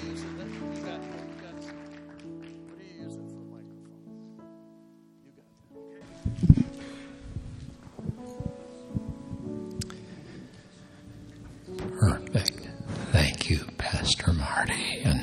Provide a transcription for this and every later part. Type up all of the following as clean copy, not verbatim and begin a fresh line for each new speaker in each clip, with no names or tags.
using that? You got. What are you using for a microphone? You got
that. Okay. Perfect. Thank you, Pastor Marty, and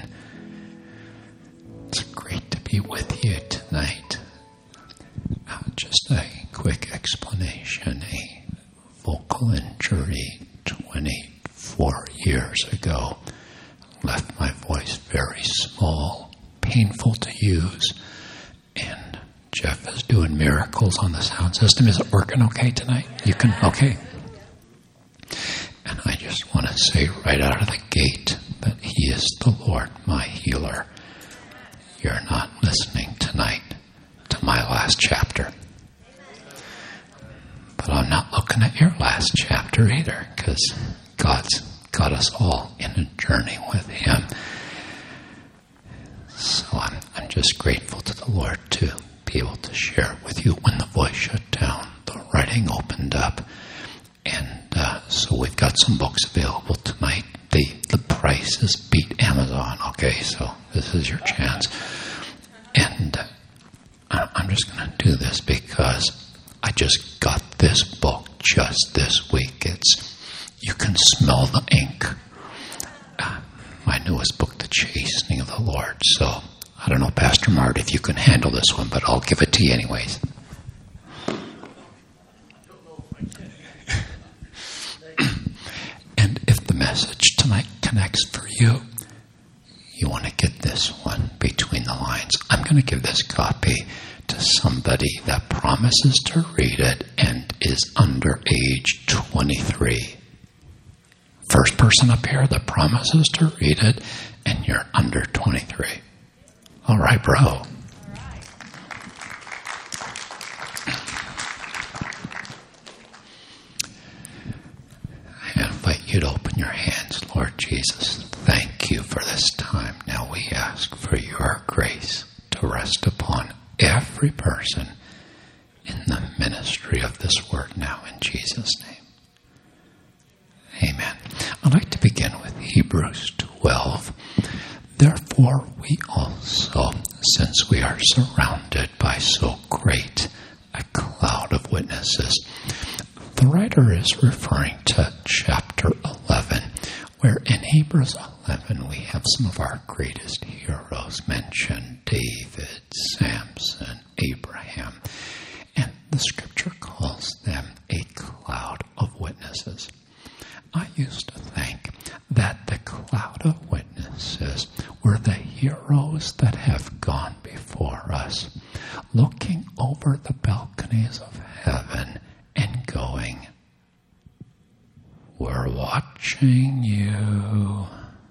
it's great to be with you tonight. Just a quick explanation. A vocal injury 24 years ago left my voice very small, painful to use, and Jeff is doing miracles on the sound system. Is it working okay tonight? You can, okay. And I just want to say right out of the gate that He is the Lord, my healer. You're not listening tonight to my last chapter. But I'm not looking at your last chapter either, because God's got us all in a journey with Him. So I'm just grateful to the Lord to be able to share it with you. When the voice shut down, the writing opened up. And so we've got some books available tonight. The prices beat Amazon, okay? So this is your chance. And I'm just going to do this because I just got this book just this week. You can smell the ink. My newest book, The Chastening of the Lord. So I don't know, Pastor Mart, if you can handle this one, but I'll give it to you anyways. And if the message tonight connects for you, you want to get this one between the lines. I'm going to give this copy to somebody that promises to read it and is under age 23. First person up here that promises to read it and you're under 23. All right, bro. I invite you to open your hands, Lord Jesus. Thank you for this time. Now we ask for your grace to rest upon every person in the ministry of this word now, in Jesus' name. Amen. I'd like to begin with Hebrews 12. Therefore, we also, since we are surrounded by so great a cloud of witnesses. The writer is referring to chapter 11, where in Hebrews 11 we have some of our greatest heroes mentioned: David, Samson, Abraham. And the scripture calls them a cloud of witnesses. I used to think that the cloud of witnesses were the heroes that have gone before us, looking over the balconies of heaven and going, "We're watching you."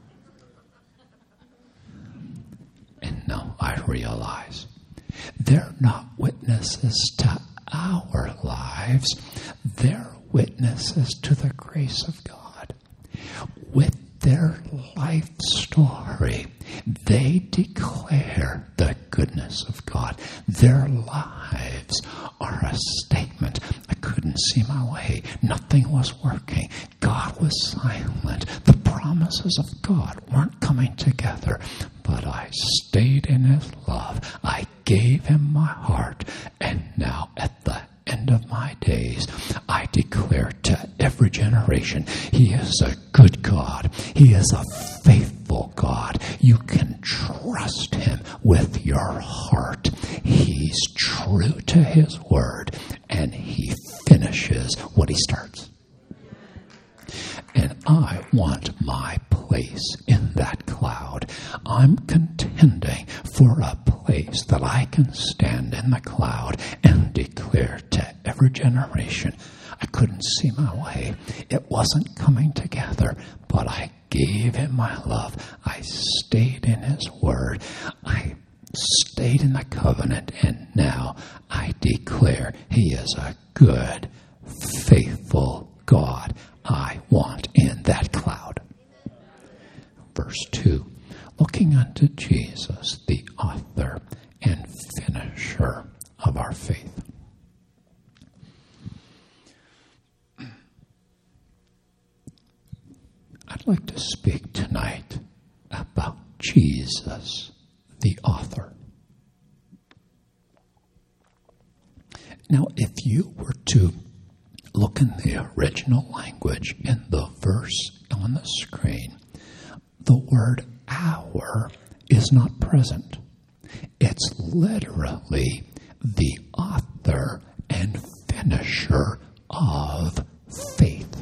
And now I realize they're not witnesses to our lives. They're witnesses to the grace of God. With their life story, they declare the goodness of God. Their lives are a statement. I couldn't see my way. Nothing was working. God was silent. The promises of God weren't coming together. But I stayed in His love. I gave Him my heart. And now at the end of my days, I declare to every generation, He is a good God. He is a faithful God. You can trust Him with your heart. He's true to His word, and He finishes what He starts. And I want my place in that cloud. I'm contending for a place that I can stand in the cloud and declare to every generation, I couldn't see my way. It wasn't coming together, but I gave Him my love. I stayed in His word. I stayed in the covenant, and now I declare He is a good, faithful God. I want in that cloud. Verse 2, looking unto Jesus, the author and finisher of our faith. I'd like to speak tonight about Jesus, the author. Now, if you were to look in the original language in the verse on the screen, the word hour is not present. It's literally the author and finisher of faith.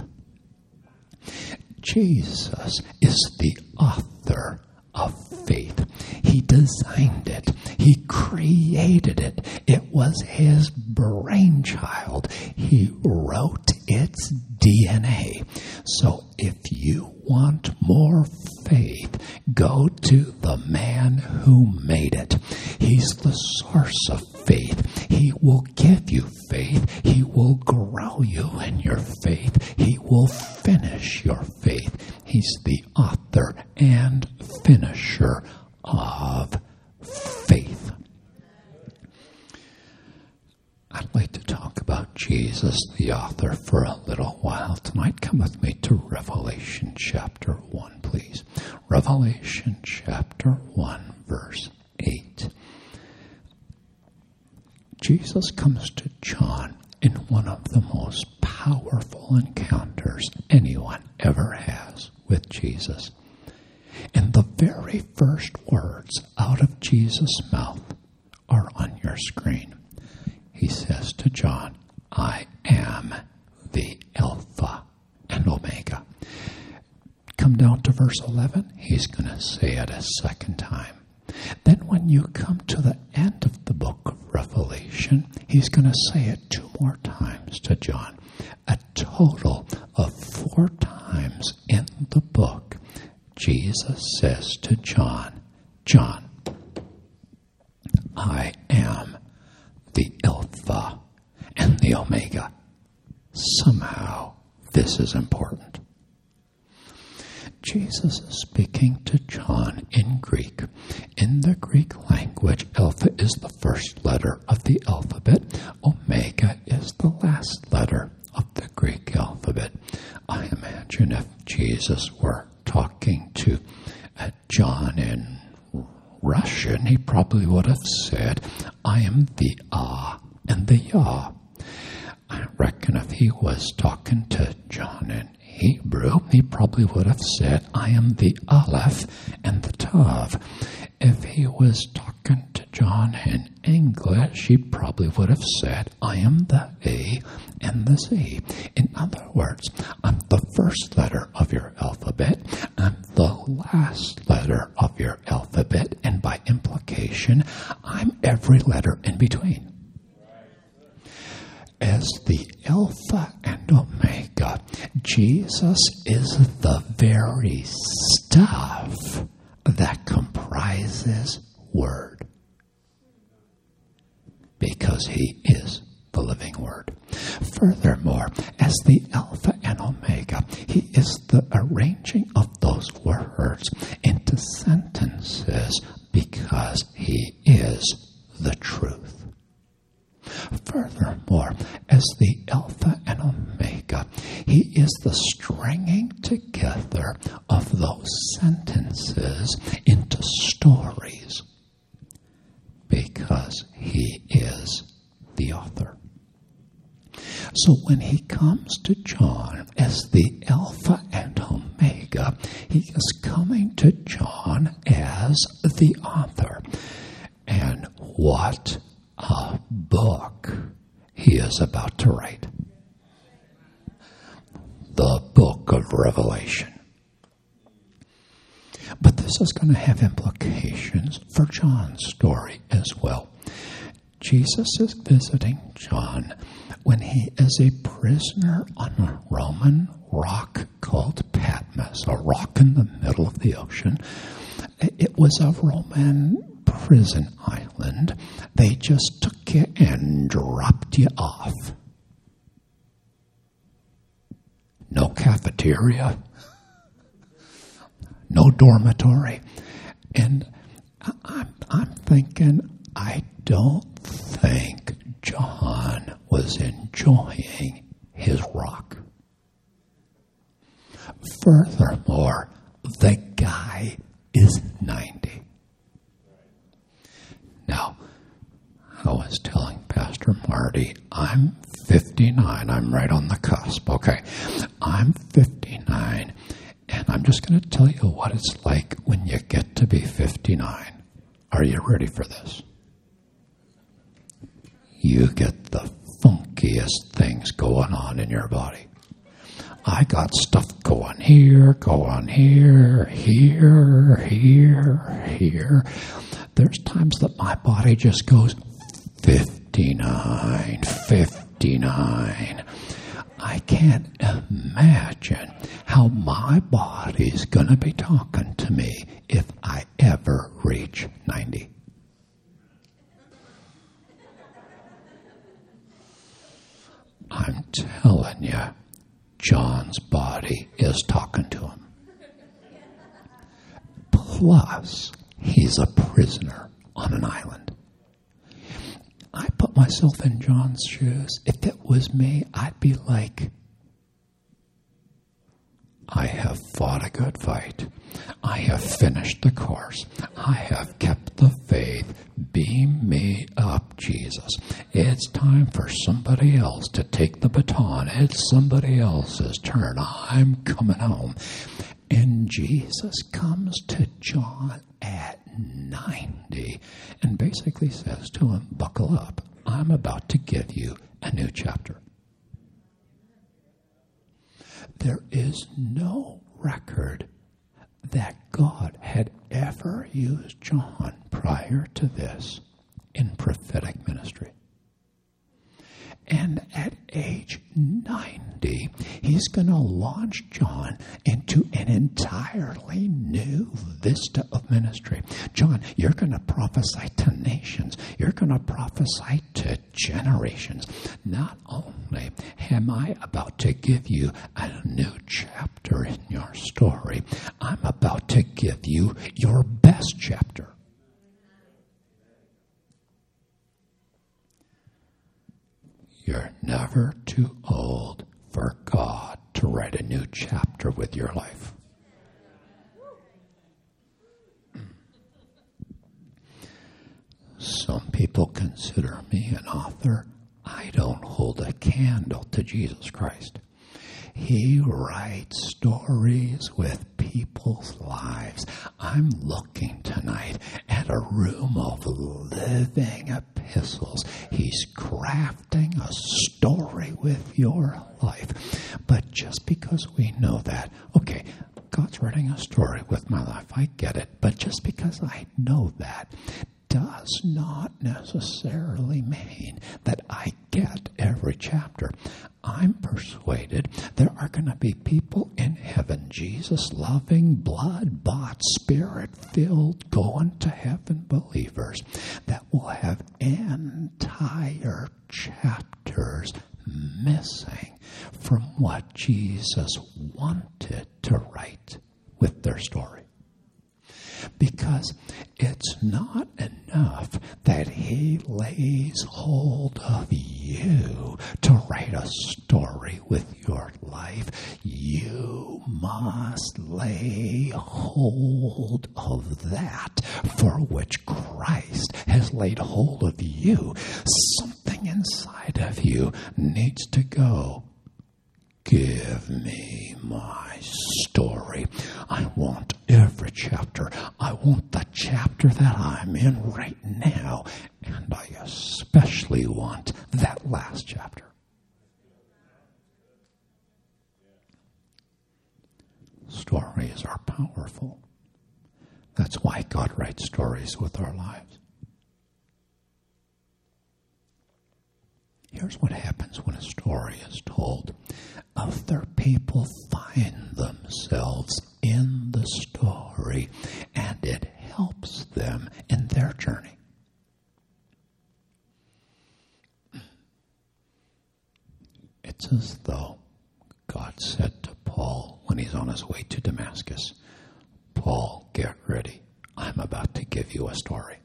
Jesus is the author of faith. He designed it. He created it. It was his brainchild. He wrote its DNA. So if you want more faith, go to the man who made it. He's the source of faith. He will give you faith. He will grow you in your faith. He will finish your faith. He's the author and finisher of faith. I'd like to talk about Jesus, the author, for a little while tonight. Come with me to Revelation chapter 1, please. Revelation chapter 1, verse 8. Jesus comes to John in one of the most powerful encounters anyone ever has with Jesus. And the very first words out of Jesus' mouth are on your screen. He says to John, I am the Alpha and Omega. Come down to verse 11, he's going to say it a second time. Then when you come to the end of the book of Revelation, he's going to say it 2 more times to John. A total of 4 times in the book, Jesus says to John, John, I am the Alpha and the Omega. Somehow, this is important. Jesus is speaking to John in Greek. In the Greek language, Alpha is the first letter of the alphabet. Omega is the last letter of the Greek alphabet. I imagine if Jesus were talking to John in Russian, he probably would have said, I am the Ah and the Yah. I reckon if he was talking to John in Hebrew, he probably would have said, I am the Aleph and the Tav. If he was talking to John in English, he probably would have said, I am the A and the Z. In other words, I'm the first letter of your alphabet, I'm the last letter of your alphabet, and by implication, I'm every letter in between. As the Alpha and Omega, Jesus is the very stuff that comprises Word. Because he is the living Word. Furthermore, as the Alpha and Omega, he is the arranging of those words into sentences because he is the truth. Furthermore, as the Alpha and Omega, he is the stringing together of those sentences into stories because he is the author. So when he comes to John as the Alpha and Omega, he is coming to John as the author. And what a book he is about to write. The book of Revelation. But this is going to have implications for John's story as well. Jesus is visiting John when he is a prisoner on a Roman rock called Patmos, a rock in the middle of the ocean. It was a Roman prison island. They just took you and dropped you off. No cafeteria, no dormitory. And I'm thinking, I don't think John was enjoying his rock. Furthermore, the guy is 90. I was telling Pastor Marty, I'm 59. I'm right on the cusp. Okay. I'm 59, and I'm just going to tell you what it's like when you get to be 59. Are you ready for this? You get the funkiest things going on in your body. I got stuff going here, here. There's times that my body just goes 59. I can't imagine how my body's going to be talking to me if I ever reach 90. I'm telling you, John's body is talking to him. Plus, he's a prisoner on an island. I put myself in John's shoes. If it was me, I'd be like, I have fought a good fight. I have finished the course. I have kept the faith. Beam me up, Jesus. It's time for somebody else to take the baton. It's somebody else's turn. I'm coming home. And Jesus comes to John at 90 and basically says to him, buckle up. I'm about to give you a new chapter. There is no record that God had ever used John prior to this in prophetic ministry. And at age 90, he's going to launch John into an entirely new vista of ministry. John, you're going to prophesy to nations. You're going to prophesy to generations. Not only am I about to give you a new chapter in your story, I'm about to give you your best chapter. You're never too old for God to write a new chapter with your life. Some people consider me an author. I don't hold a candle to Jesus Christ. He writes stories with people's lives. I'm looking tonight at a room of living epistles. He's crafting a story with your life. But just because we know that, okay, God's writing a story with my life, I get it. But just because I know that does not necessarily mean that I get every chapter. I'm persuaded there are going to be people in heaven, Jesus-loving, blood-bought, spirit-filled, going-to-heaven believers that will have entire chapters missing from what Jesus wanted to write with their story. Because it's not enough that he lays hold of you to write a story with your life. You must lay hold of that for which Christ has laid hold of you. Something inside of you needs to go. Give me my story. I want every chapter. I want the chapter that I'm in right now. And I especially want that last chapter. Stories are powerful. That's why God writes stories with our lives. Here's what happens when a story is told. Other people find themselves in the story, and it helps them in their journey. It's as though God said to Paul when he's on his way to Damascus, Paul, get ready. I'm about to give you a story.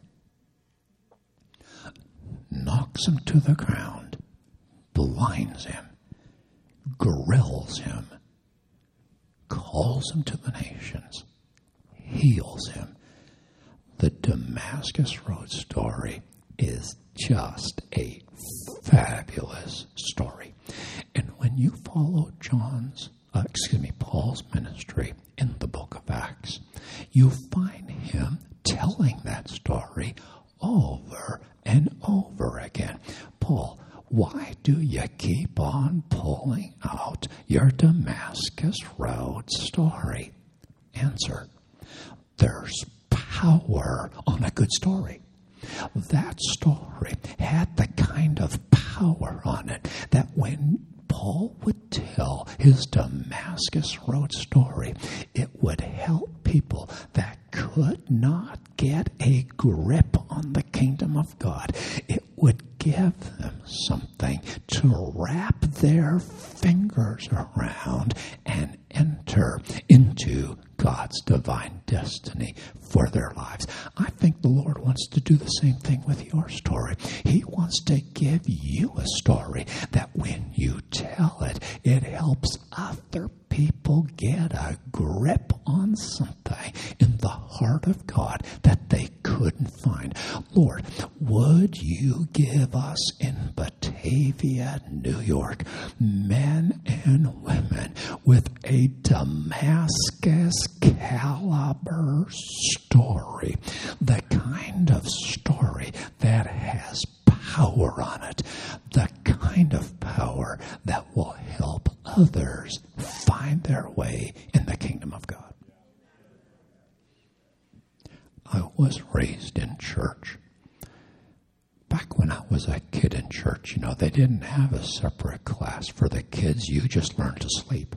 Knocks him to the ground, blinds him, grills him, calls him to the nations, heals him. The Damascus Road story is just a fabulous story. And when you follow Paul's ministry in the book of Acts, you find him telling that story over and over again. Paul, why do you keep on pulling out your Damascus Road story? Answer, there's power on a good story. That story had the kind of power on it that when Paul would tell his Damascus Road story, it would help people that could not get a grip on the kingdom of God. It would give them something to wrap their fingers around and enter into God's divine destiny for their lives. I think the Lord wants to do the same thing with your story. He wants to give you a story that when you tell it, it helps other people get a grip on something in the heart of God that they couldn't find. Lord, would you give us in Batavia, New York, men and women with a Damascus caliber story, the kind of story that has power on it, the kind of power that will help others find their way in the kingdom of God. I was raised in church. Back when I was a kid in church, they didn't have a separate class for the kids. You just learned to sleep.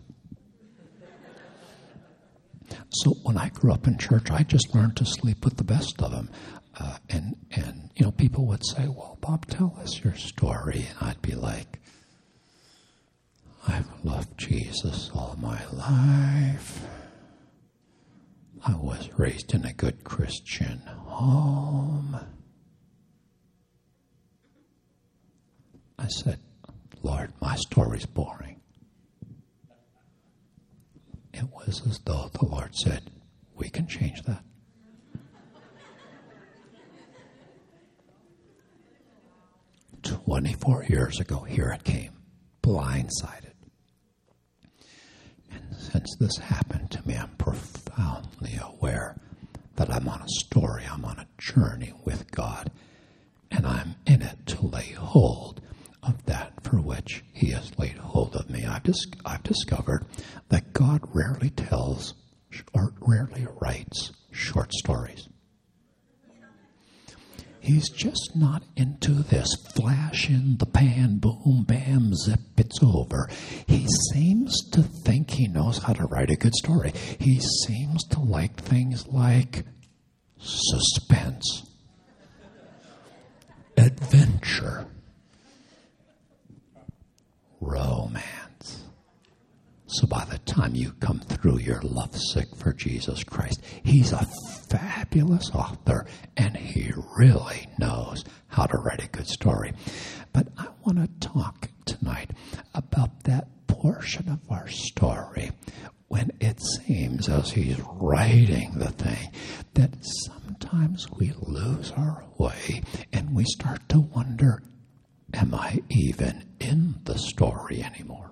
So when I grew up in church, I just learned to sleep with the best of them. And people would say, well, Bob, tell us your story. And I'd be like, I've loved Jesus all my life. I was raised in a good Christian home. I said, Lord, my story's boring. It was as though the Lord said, we can change that. "24 years ago, here it came, blindsided. And since this happened to me, I'm profoundly aware that I'm on a story, I'm on a journey with God, and I'm in it to lay hold of that for which He has laid hold of me. I've discovered that God rarely tells or rarely writes short stories. He's just not into this flash in the pan, boom, bam, zip, it's over. He seems to think he knows how to write a good story. He seems to like things like suspense, adventure, romance. So by the time you come through, you're lovesick for Jesus Christ. He's a fabulous author, and he really knows how to write a good story. But I want to talk tonight about that portion of our story when it seems, as he's writing the thing, that sometimes we lose our way and we start to wonder, am I even in the story anymore?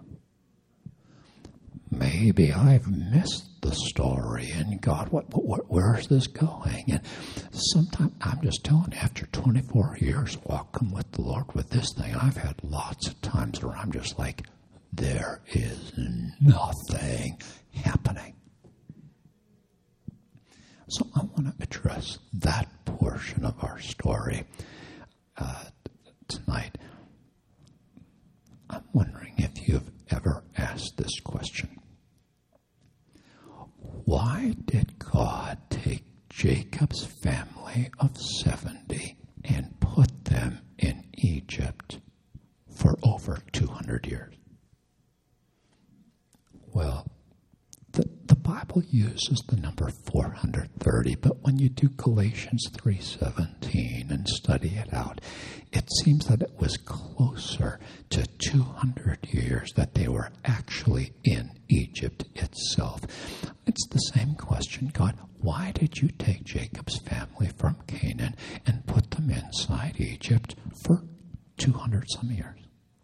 Maybe I've missed the story, and God, where is this going? And sometimes, I'm just telling you, after 24 years walking with the Lord with this thing, I've had lots of times where I'm just like, there is nothing happening. So I want to address that portion of our story tonight. I'm wondering if you've ever asked this question. Why did God take Jacob's family of 70 and put them in Egypt for over 200 years? Well, the Bible uses the number 430, but when you do Galatians 3:17 and study it out, it seems that it was closer to 200 years that they were actually in Egypt itself. It's the same question, God, why did you take Jacob's family from Canaan and put them in inside Egypt for 200 some years?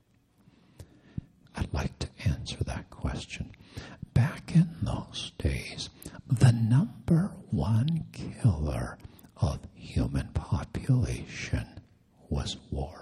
I'd like to answer that question. Back in those days, the number one killer of human population was war.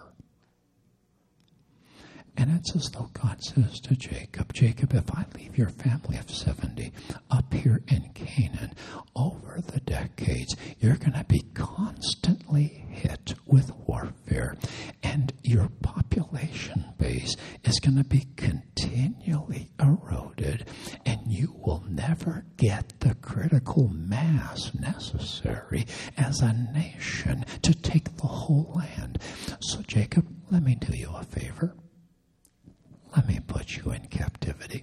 And it's as though God says to Jacob, Jacob, if I leave your family of 70 up here in Canaan, over the decades, you're going to be constantly hit with warfare. And your population base is going to be continually eroded. And you will never get the critical mass necessary as a nation to take the whole land. So, Jacob, let me do you a favor. Let me put you in captivity.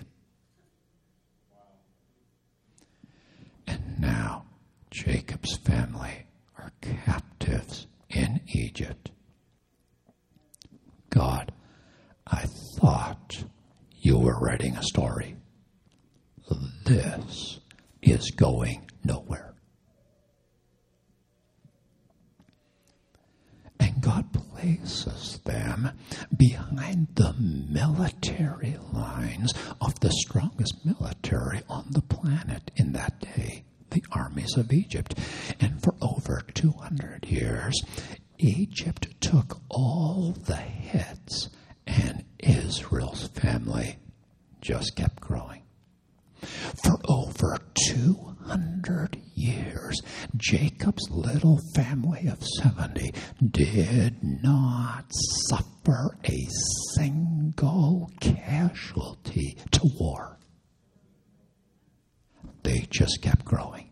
And now Jacob's family are captives in Egypt. God, I thought you were writing a story. This is going nowhere. And God places them behind the military lines of the strongest military on the planet in that day, the armies of Egypt. And for over 200 years, Egypt took all the hits, and Israel's family just kept growing. For over 200 years, Jacob's little family of 70 did not suffer a single casualty to war. They just kept growing.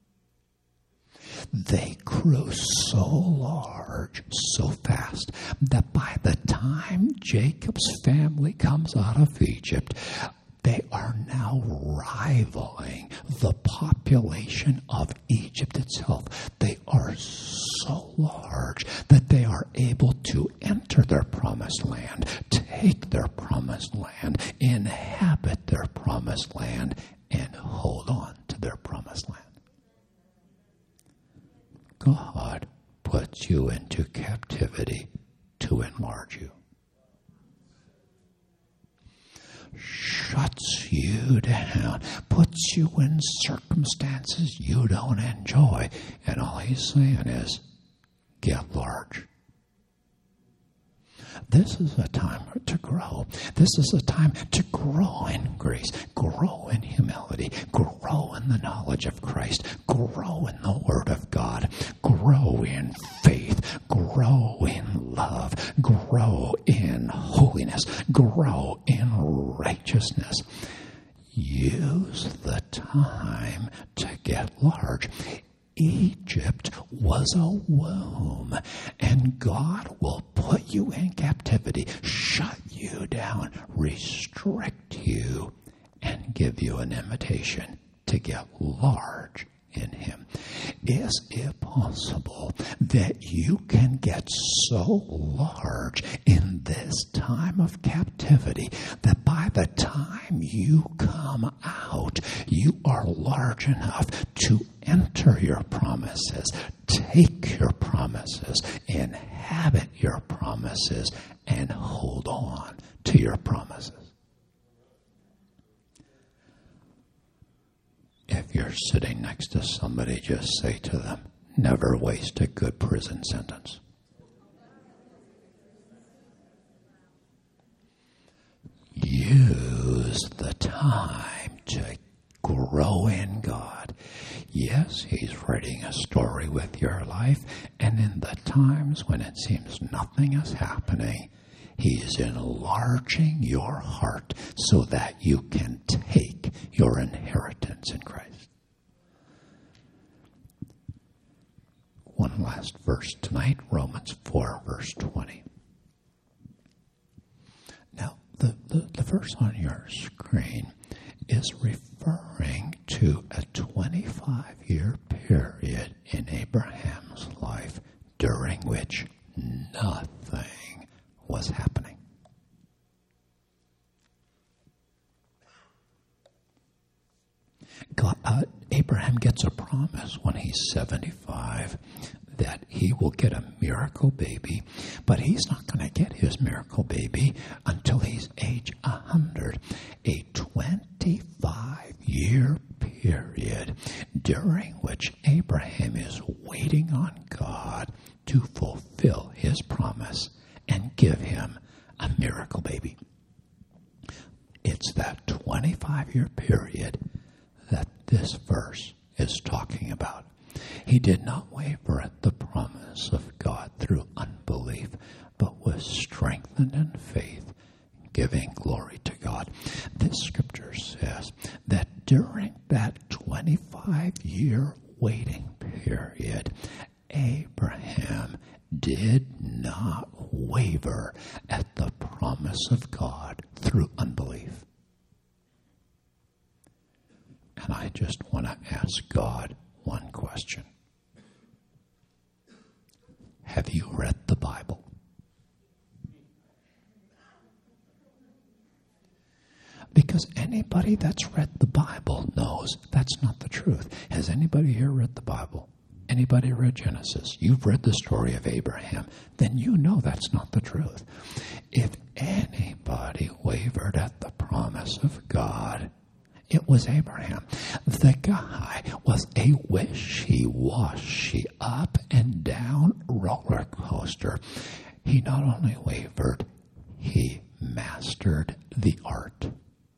They grew so large, so fast, that by the time Jacob's family comes out of Egypt, they are now rivaling the population of Egypt itself. They are so large that they are able to enter their promised land, take their promised land, inhabit their promised land, and hold on to their promised land. God puts you into captivity to enlarge you. Shuts you down, puts you in circumstances you don't enjoy, and all he's saying is, get large. This is a time to grow. This is a time to grow in grace, grow in humility, grow in the knowledge of Christ, grow in the Word of God, grow in faith, grow in love, grow in holiness, grow in righteousness. Use the time to get large. Egypt was a womb, and God will put you in captivity, shut you down, restrict you, and give you an invitation to get large in Him. Is it possible that you can get so large in this time of captivity that by the time you come out, you are large enough to enter your promises, take your promises, inhabit your promises, and hold on to your promises? If you're sitting next to somebody, just say to them, never waste a good prison sentence. Use the time to grow in God. Yes, He's writing a story with your life, and in the times when it seems nothing is happening, He's enlarging your heart so that you can take your inheritance in Christ. One last verse tonight, Romans 4, verse 20. Now, the verse on your screen is referring to a 25-year period in Abraham's life during which nothing was happening. Abraham gets a promise when he's 75 that he will get a miracle baby, but he's not going to get his miracle baby until he's age 100, a 25-year period during which Abraham is waiting on God to fulfill his promise and give him a miracle baby. It's that 25-year period that this verse is talking about. He did not waver at the promise of God through unbelief, but was strengthened in faith, giving glory to God. This scripture says that during that 25-year waiting period, Abraham did not waver at the promise of God through unbelief. And I just want to ask God one question. Have you read the Bible? Because anybody that's read the Bible knows that's not the truth. Has anybody here read the Bible? Anybody read Genesis? You've read the story of Abraham. Then you know that's not the truth. If anybody wavered at the promise of God, it was Abraham. The guy was a wishy-washy, up and down roller coaster. He not only wavered, he mastered the art.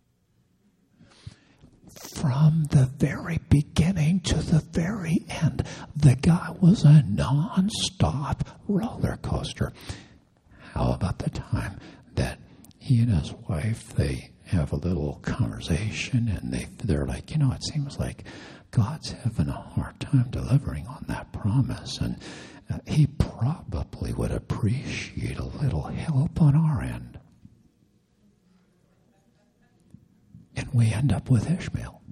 From the very beginning to the very end, the guy was a non-stop roller coaster. How about the time that he and his wife, they have a little conversation and they're like, it seems like God's having a hard time delivering on that promise, and he probably would appreciate a little help on our end. And we end up with Ishmael.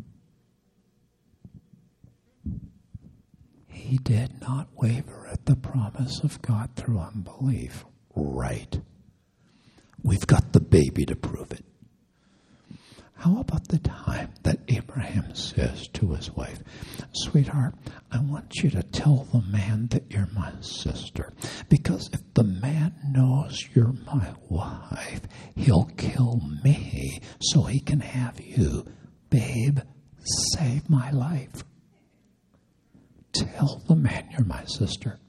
He did not waver at the promise of God through unbelief. Right. We've got the baby to prove it. How about the time that Abraham says to his wife, "Sweetheart, I want you to tell the man that you're my sister, because if the man knows you're my wife, he'll kill me so he can have you. Babe, save my life. Tell the man you're my sister."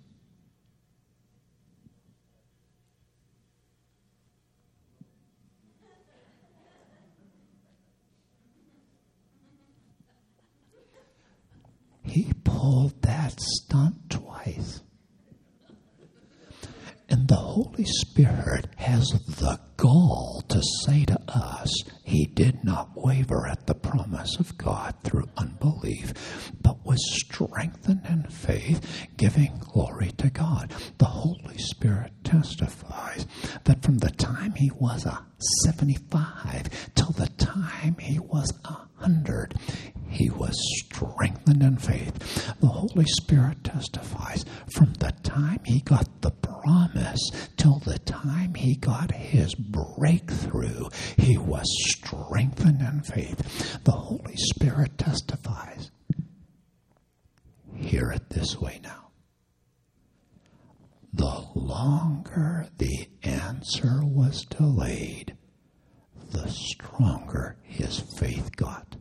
He pulled that stunt twice. And the Holy Spirit has the gall to say to us, he did not waver at the promise of God through unbelief, but was strengthened in faith, giving glory to God. The Holy Spirit testifies that from the time he was 75 till the time he was 100, he was strengthened in faith. The Holy Spirit testifies from the time he got the promise till the time he got his breakthrough, he was strengthened in faith. The Holy Spirit testifies. Hear it this way now. The longer the answer was delayed, the stronger his faith got.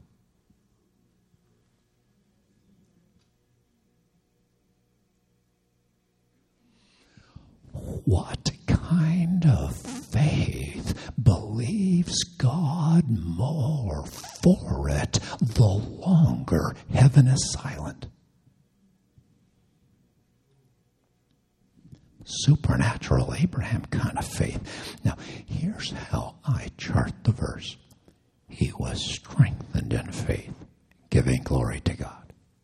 What kind of faith believes God more for it the longer heaven is silent? Supernatural Abraham kind of faith. Now, here's how I chart the verse. He was strengthened in faith, giving glory to God.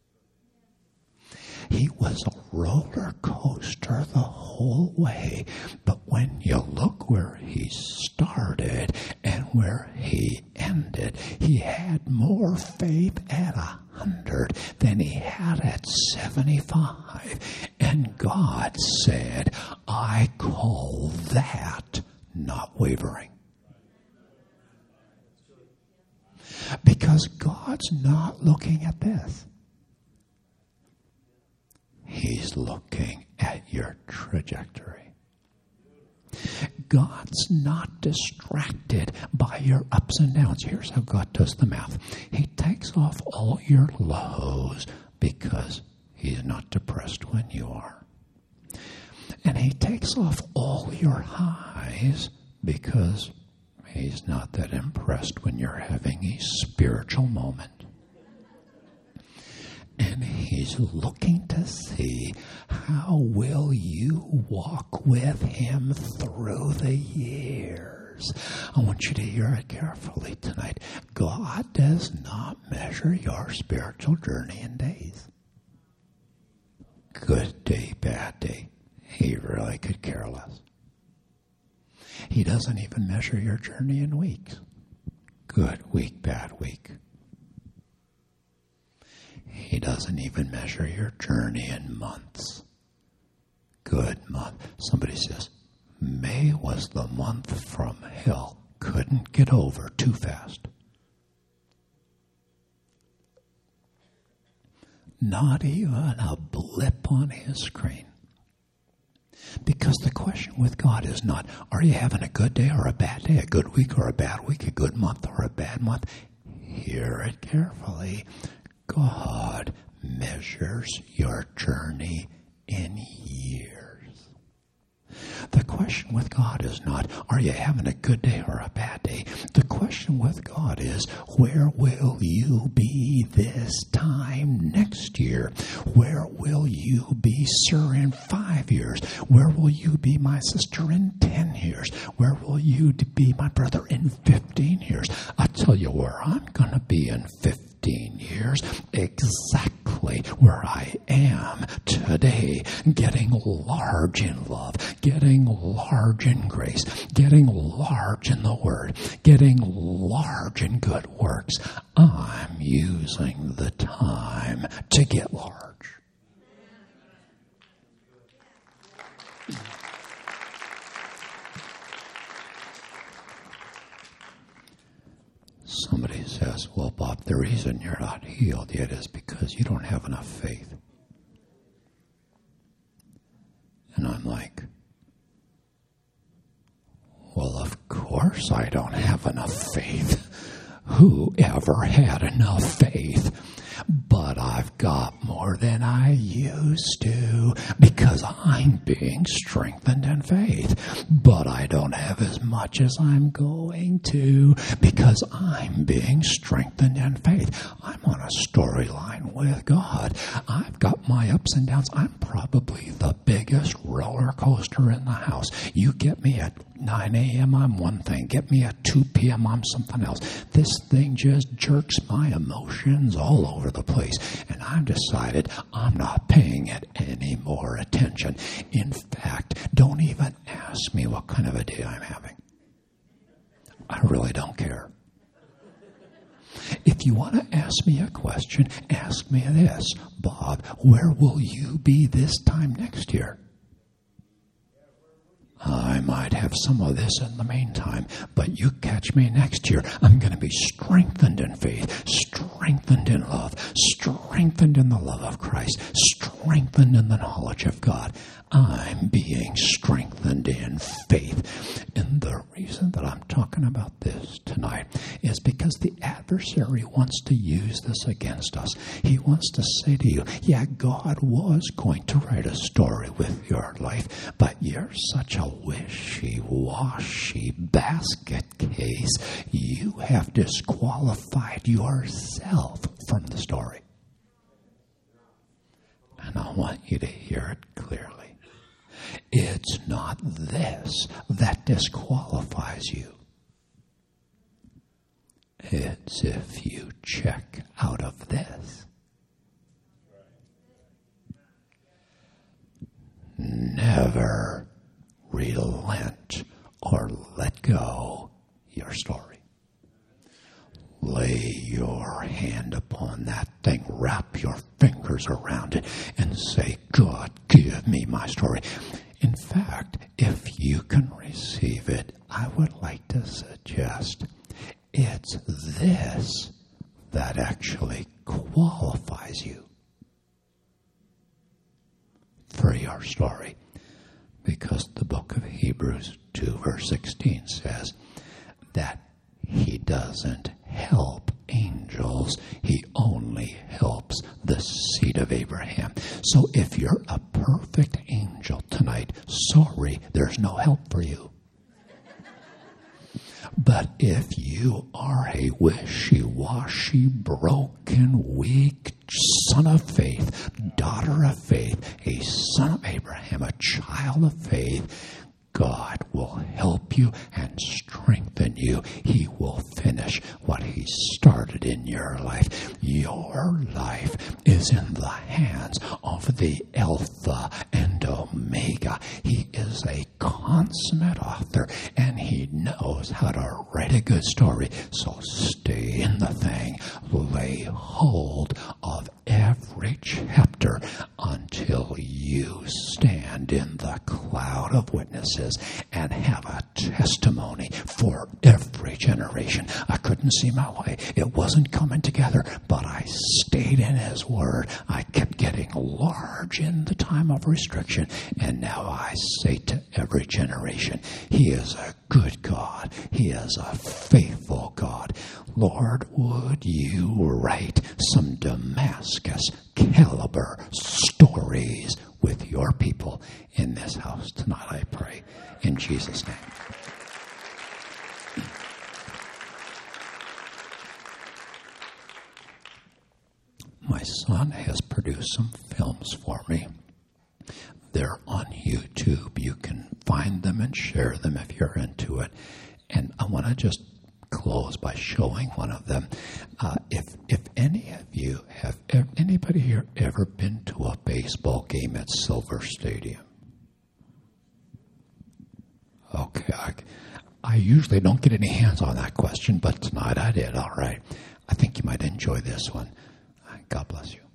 He was a roller coaster the whole way, but when you look where he started and where he ended, he had more faith at 100 than he had at 75. And God said, I call that not wavering. Because God's not looking at this. He's looking trajectory. God's not distracted by your ups and downs. Here's how God does the math. He takes off all your lows because He's not depressed when you are. And He takes off all your highs because He's not that impressed when you're having a spiritual moment. And He's looking to see how will you walk with Him through the years. I want you to hear it carefully tonight. God does not measure your spiritual journey in days. Good day, bad day. He really could care less. He doesn't even measure your journey in weeks. Good week, bad week. He doesn't even measure your journey in months. Good month. Somebody says, May was the month from hell. Couldn't get over too fast. Not even a blip on His screen. Because the question with God is not, are you having a good day or a bad day, a good week or a bad week, a good month or a bad month? Hear it carefully. God measures your journey in years. The question with God is not, are you having a good day or a bad day? The question with God is, where will you be this time next year? Where will you be, sir, in 5 years? Where will you be, my sister, in 10 years? Where will you be, my brother, in 15 years? I'll tell you where I'm going to be in 15 years, exactly where I am today, getting large in love, getting large in grace, getting large in the Word, getting large in good works. I'm using the time to get large. Somebody says, well, Bob, the reason you're not healed yet is because you don't have enough faith. And I'm like, well, of course I don't have enough faith. Who ever had enough faith? But I've got more than I used to because I'm being strengthened in faith. But I don't have as much as I'm going to because I'm being strengthened in faith. I'm on a storyline with God. I've got my ups and downs. I'm probably the biggest roller coaster in the house. You get me at 9 a.m., I'm one thing. Get me at 2 p.m., I'm something else. This thing just jerks my emotions all over the place. And I've decided I'm not paying it any more attention. In fact, don't even ask me what kind of a day I'm having. I really don't care. If you want to ask me a question, ask me this. Bob, where will you be this time next year? I might have some of this in the meantime, but you catch me next year. I'm going to be strengthened in faith, strengthened in love, strengthened in the love of Christ, strengthened in the knowledge of God. I'm being strengthened in faith. And the reason that I'm talking about this tonight is because the adversary wants to use this against us. He wants to say to you, yeah, God was going to write a story with your life, but you're such a wishy-washy basket case. You have disqualified yourself from the story. And I want you to hear it clearly. It's not this that disqualifies you. It's if you check out of this. Never relent or let go your story. Lay your hand upon that thing, wrap your fingers around it, and say, God, give me my story. In fact, if you can receive it, I would like to suggest it's this that actually qualifies you for your story. Because the book of Hebrews 2 verse 16 says that he doesn't help angels. He only helps the seed of Abraham. So if you're a perfect angel tonight, sorry, there's no help for you. But if you are a wishy-washy, broken, weak son of faith, daughter of faith, a son of Abraham, a child of faith, God will help you and strengthen you. He will finish what he started in your life. Your life is in the hands of the Alpha and Omega. He is a consummate author, and he knows how to write a good story. So stay in the thing. Lay hold of every chapter until you stand in the cloud of witnesses and have a testimony for every generation. I couldn't see my way. It wasn't coming together, but I stayed in his word. I kept getting large in the time of restriction, and now I say to every generation, he is a good God. He is a faithful God. Lord, would you write some Damascus caliber stories with your people in this house tonight, I pray, in Jesus' name. My son has produced some films for me. They're on YouTube. You can find them and share them if you're into it. And I want to just close by showing one of them. If any of you have, anybody here ever been to a baseball game at Silver Stadium? Okay, I usually don't get any hands on that question, but tonight I did. All right. I think you might enjoy this one. God bless you.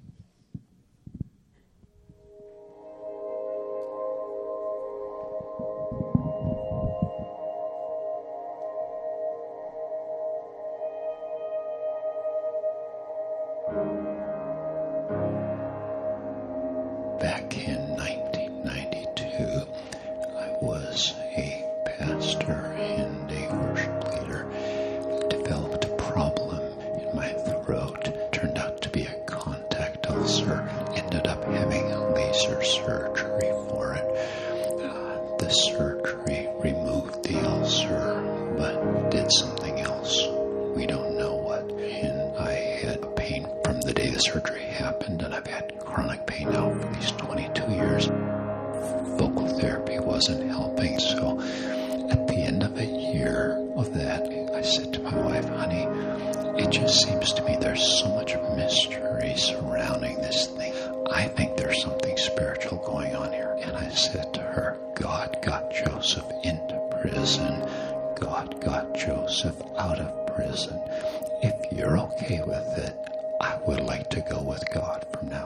Back in 1992, I was a pastor and a worship leader. Developed a problem in my throat. Turned out to be a contact ulcer. Ended up having laser surgery for it. The surgery removed the ulcer, but did something else. We don't know what. And I had pain from the day the surgery happened, and I've had chronic pain now for these 22 years. Vocal therapy wasn't helping, so at the end of a year of that, I said to my wife, honey, it just seems to me there's so much mystery surrounding this thing. I think there's something spiritual going on here. And I said to her, God got Joseph into prison. God got Joseph out of prison. If you're okay with it, I would like to go with God from now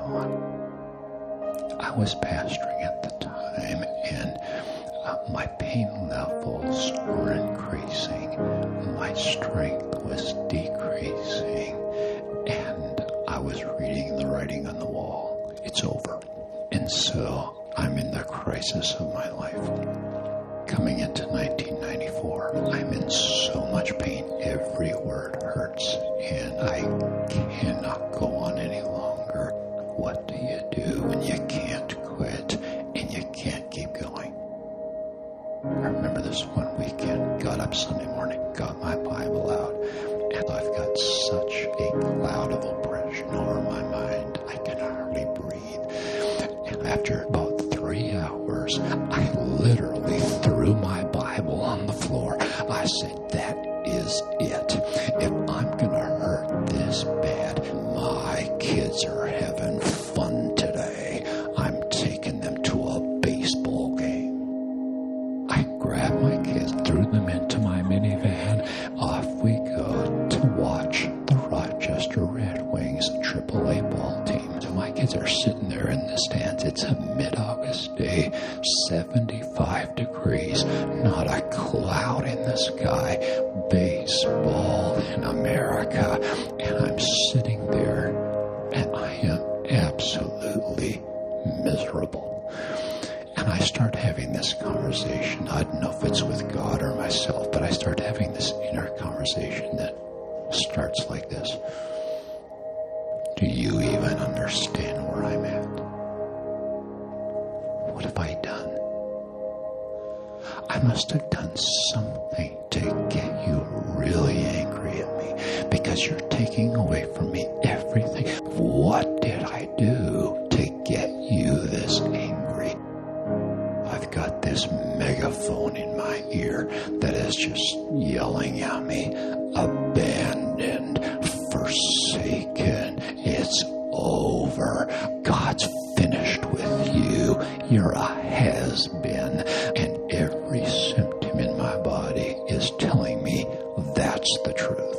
on. I was pastoring at the time, and my pain levels were increasing. My strength was decreasing, and I was reading the writing on the wall. It's over. And so I'm in the crisis of my life. Coming into 1994, I'm in so much pain. Every word hurts, and I cannot go on any longer. What do you do when you can't quit and you can't keep going? I remember this one weekend, got up Sunday morning, got my Bible out, and I've got such a cloud of oppression over my mind, I can hardly breathe. And after about 3 hours, I literally threw my Bible on the floor. I said, that is it. If I'm going to hurt this bad, my kids are having fun today. I'm taking them to a baseball game. I grabbed my kids, threw them into my minivan. Off we go to watch the Rochester Red Wings AAA ball team. So my kids are sitting there in the stands. It's a mid-August day, 75 degrees, not a cloud in the sky, baseball in America. And I'm sitting there, and I am absolutely miserable. And And I start having this conversation. I don't know if it's with God or myself, but I start having this inner conversation that starts like this. Do you even understand where I'm at? What have I done? I must have done something to get you really angry at me, because you're taking away from me everything. What did I do to get you this angry? I've got this megaphone in my ear that is just yelling at me, abandoned, forsaken, it's over. God's finished with you. You're a has-been. And every symptom in my body is telling me that's the truth.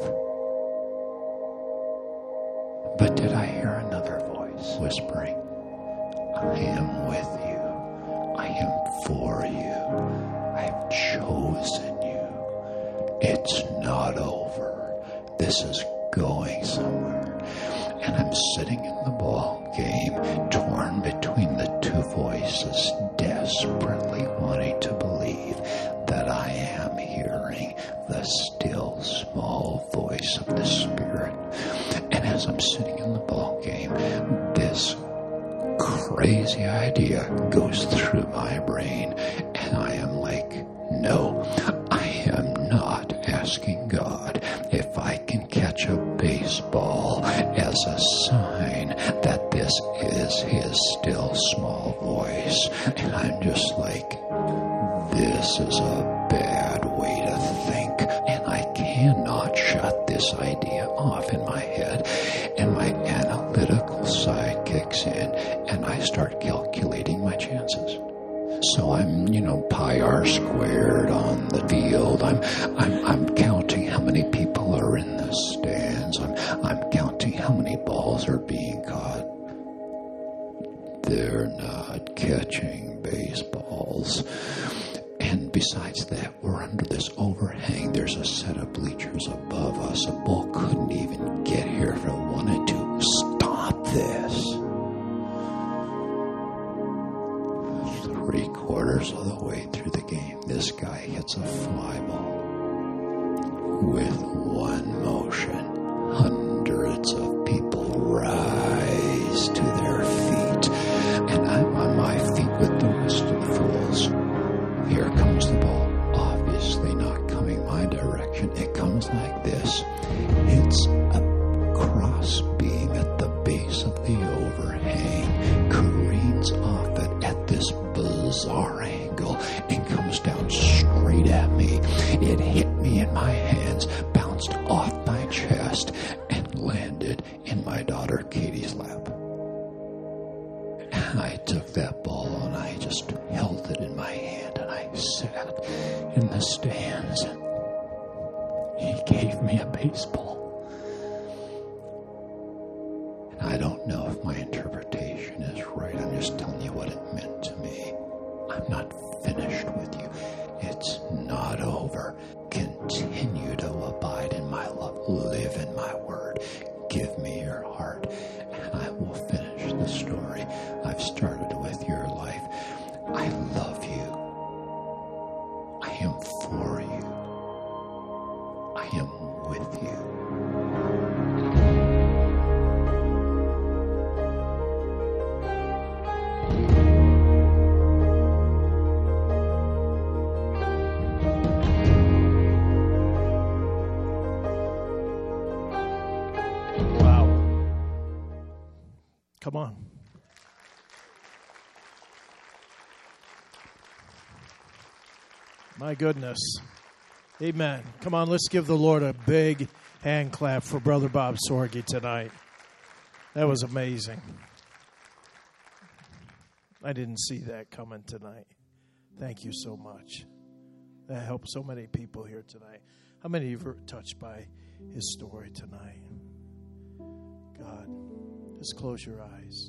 But did I hear another voice whispering, I am with you. I am for you. I've chosen you. It's not over. This is going somewhere. And I'm sitting in the ball game, torn between the two voices, desperately wanting to believe that I am hearing the still small voice of the Spirit. And as I'm sitting in the ball game, this crazy idea goes through my brain, and I am like, no, I am not asking God if I can catch a baseball as a sign that this is his still small voice. And I'm just like, this is a bad way to think, and I cannot shut this idea off in my head. And my analytical side kicks in, and I start calculating my chances. So I'm, pi r squared on the field. I'm counting how many people are in the stands. I'm counting how many balls are being caught. They're not catching baseballs. And besides that, we're under this overhang. There's a set of bleachers above us. A ball couldn't even get here if it wanted to. Stop this. 3/4 of the way through the game, this guy hits a fly ball. With one motion, hundreds of people rise to their feet, and I'm on my feet with the rest of the fools. Here comes the ball, obviously not coming my direction. It comes like this. It's a cross beam at the base of the overhang, careens off it at this bizarre angle, and comes down straight at me. It hit me in my hands, bounced off my chest, and landed in my daughter Katie's lap. I took that ball and I just held it in my hand, and I sat in the stands. He gave me a baseball. And I don't know if my interpretation is right. I'm just telling you what it meant to me. I'm not finished with you. It's not over. Continue to abide in my love. Live in my word. Give me your heart, and I will finish the story I've started with your life. I love you. I am for you. I am with you.
Come on. My goodness. Amen. Come on, let's give the Lord a big hand clap for Brother Bob Sorge tonight. That was amazing. I didn't see that coming tonight. Thank you so much. That helped so many people here tonight. How many of you were touched by his story tonight? God. Just close your eyes.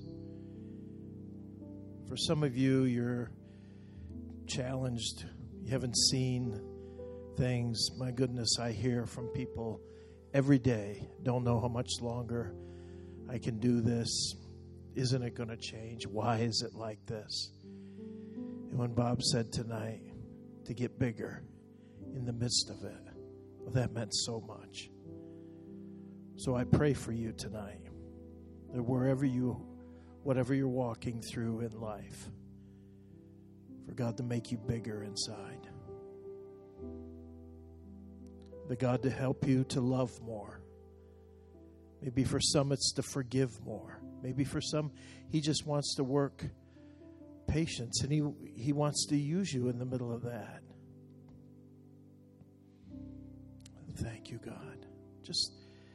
For some of you, you're challenged. You haven't seen things. My goodness, I hear from people every day. Don't know how much longer I can do this. Isn't it going to change? Why is it like this? And when Bob said tonight to get bigger in the midst of it, well, that meant so much. So I pray for you tonight that whatever you're walking through in life, for God to make you bigger inside. The God to help you to love more. Maybe for some it's to forgive more. Maybe for some He just wants to work patience, and He wants to use you in the middle of that. Thank you, God. Just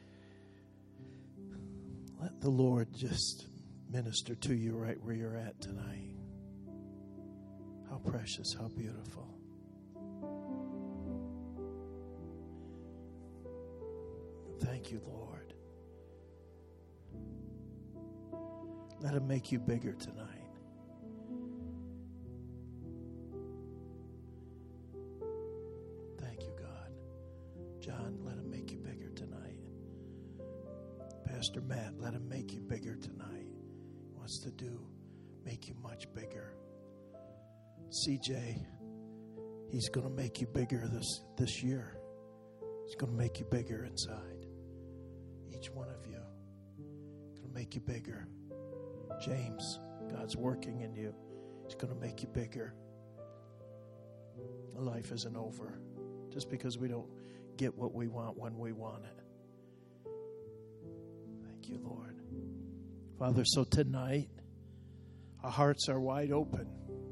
let the Lord just minister to you right where you're at tonight. How precious, how beautiful. Thank you, Lord. Let Him make you bigger tonight. Thank you, God. John, let Him make you bigger tonight. Pastor Matt, let Him make you bigger tonight. He wants to make you much bigger. CJ, He's going to make you bigger this year. He's going to make you bigger inside. Each one of you. Going to make you bigger. James, God's working in you. He's going to make you bigger. Life isn't over just because we don't get what we want when we want it. Thank you, Lord. Father, so tonight, our hearts are wide open.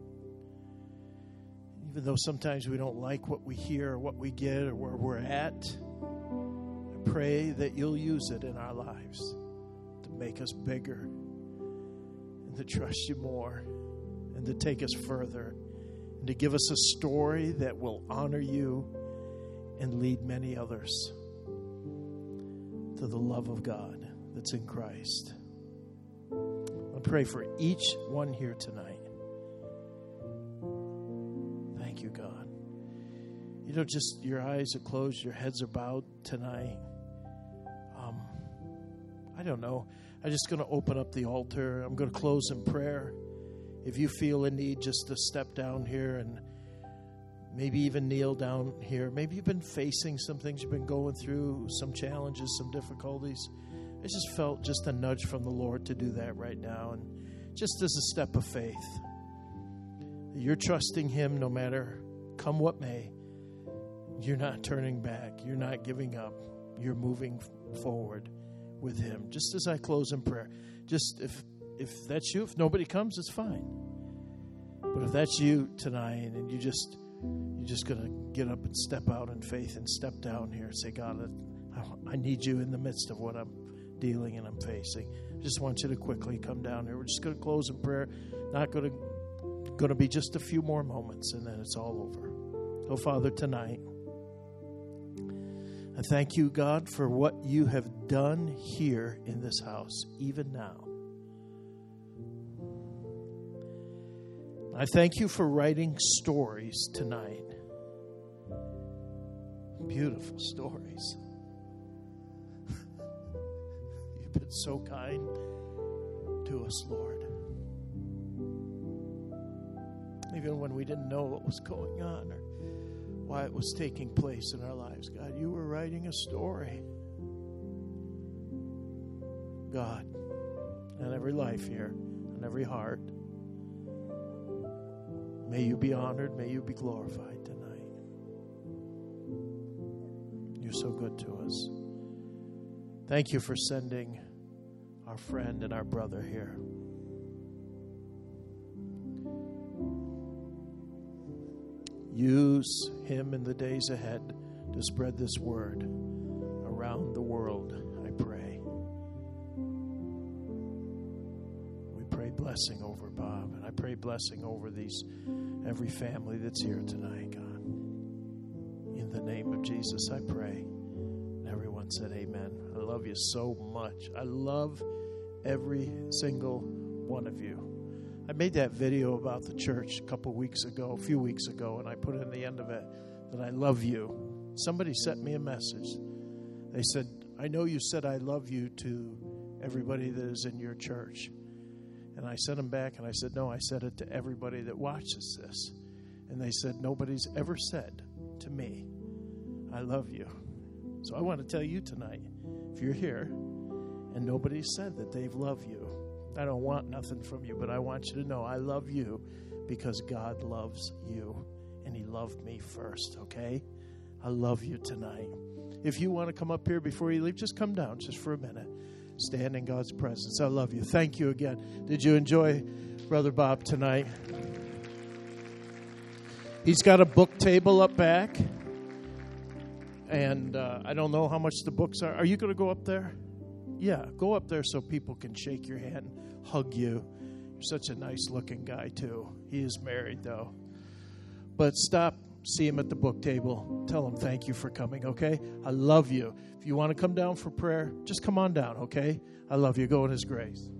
Even though sometimes we don't like what we hear or what we get or where we're at, I pray that you'll use it in our lives to make us bigger and to trust you more and to take us further and to give us a story that will honor you and lead many others to the love of God that's in Christ. I pray for each one here tonight. Thank you, God. You know, just your eyes are closed, your heads are bowed tonight. I don't know. I'm just going to open up the altar. I'm going to close in prayer. If you feel a need just to step down here and maybe even kneel down here. Maybe you've been facing some things you've been going through, some challenges, some difficulties. I just felt just a nudge from the Lord to do that right now. And just as a step of faith, you're trusting Him no matter come what may. You're not turning back. You're not giving up. You're moving forward with Him. Just as I close in prayer, just if that's you, if nobody comes, it's fine. But if that's you tonight and you're just going to get up and step out in faith and step down here and say, God, I need you in the midst of what I'm dealing and I'm facing. I just want you to quickly come down here. We're just going to close in prayer. Not going to be just a few more moments and then it's all over. Oh, Father, tonight, I thank you, God, for what you have done here in this house, even now. I thank you for writing stories tonight. Beautiful stories. You've been so kind to us, Lord. Even when we didn't know what was going on or why it was taking place in our lives, God, you were writing a story. God, in every life here, in every heart, may you be honored, may you be glorified tonight. You're so good to us. Thank you for sending our friend and our brother here. Use him in the days ahead to spread this word around the world, I pray. We pray blessing over Bob, and I pray blessing over every family that's here tonight, God. In the name of Jesus, I pray. And everyone said amen. I love you so much. I love every single one of you. I made that video about the church a few weeks ago, and I put in the end of it that I love you. Somebody sent me a message. They said, I know you said I love you to everybody that is in your church. And I sent them back, and I said, no, I said it to everybody that watches this. And they said, nobody's ever said to me, I love you. So I want to tell you tonight, if you're here and nobody said that they've loved you, I don't want nothing from you, but I want you to know I love you because God loves you, and he loved me first, okay? I love you tonight. If you want to come up here before you leave, just come down just for a minute. Stand in God's presence. I love you. Thank you again. Did you enjoy Brother Bob tonight? He's got a book table up back, and I don't know how much the books are. Are you going to go up there? Yeah, go up there so people can shake your hand, hug you. You're such a nice-looking guy, too. He is married, though. But stop, see him at the book table. Tell him thank you for coming, okay? I love you. If you want to come down for prayer, just come on down, okay? I love you. Go in his grace.